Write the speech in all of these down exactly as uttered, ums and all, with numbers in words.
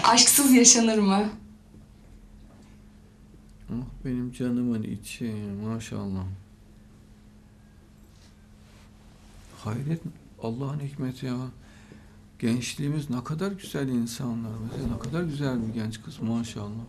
Aşksız yaşanır mı? Ah benim canımın içi maşallah. Hayret, Allah'ın hikmeti ya. Gençliğimiz ne kadar güzel insanlar. Mesela ne kadar güzel bir genç kız maşallah.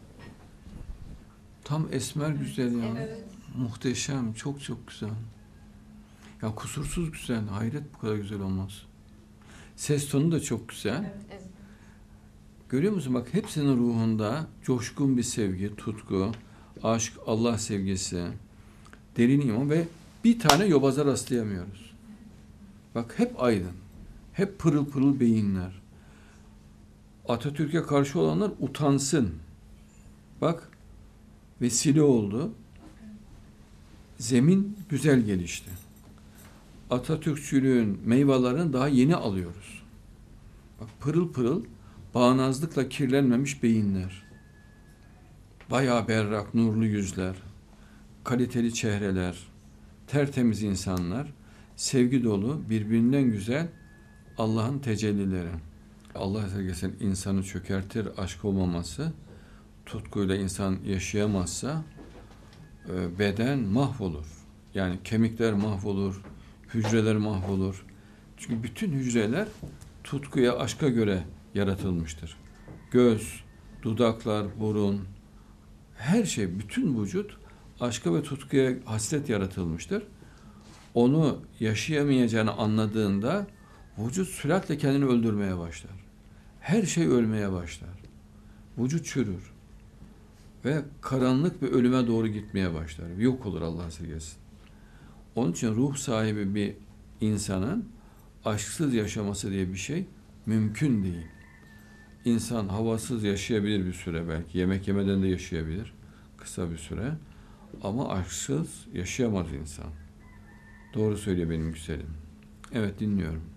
Tam esmer güzel ya. Evet. Muhteşem, çok çok güzel. Ya kusursuz güzel. Hayret, bu kadar güzel olmaz. Ses tonu da çok güzel. Evet. Görüyor musun? Bak hepsinin ruhunda coşkun bir sevgi, tutku, aşk, Allah sevgisi, derin iman ve bir tane yobaza rastlayamıyoruz. Bak hep aydın. Hep pırıl pırıl beyinler. Atatürk'e karşı olanlar utansın. Bak vesile oldu. Zemin güzel gelişti. Atatürkçülüğün meyvelerini daha yeni alıyoruz. Bak pırıl pırıl, bağnazlıkla kirlenmemiş beyinler. Bayağı berrak, nurlu yüzler, kaliteli çehreler, tertemiz insanlar, sevgi dolu, birbirinden güzel Allah'ın tecellileri. Allah sevgisi insanı çökertir, aşk olmaması, tutkuyla insan yaşayamazsa beden mahvolur. Yani kemikler mahvolur, hücreler mahvolur. Çünkü bütün hücreler tutkuya, aşka göre yaratılmıştır. Göz, dudaklar, burun, her şey, bütün vücut aşka ve tutkuya hasret yaratılmıştır. Onu yaşayamayacağını anladığında vücut süratle kendini öldürmeye başlar. Her şey ölmeye başlar. Vücut çürür. Ve karanlık bir ölüme doğru gitmeye başlar. Yok olur, Allah esirgesin. Onun için ruh sahibi bir insanın aşksız yaşaması diye bir şey mümkün değil. İnsan havasız yaşayabilir bir süre belki. Yemek yemeden de yaşayabilir. Kısa bir süre. Ama aşksız yaşayamaz insan. Doğru söylüyor benim güzelim. Evet, dinliyorum.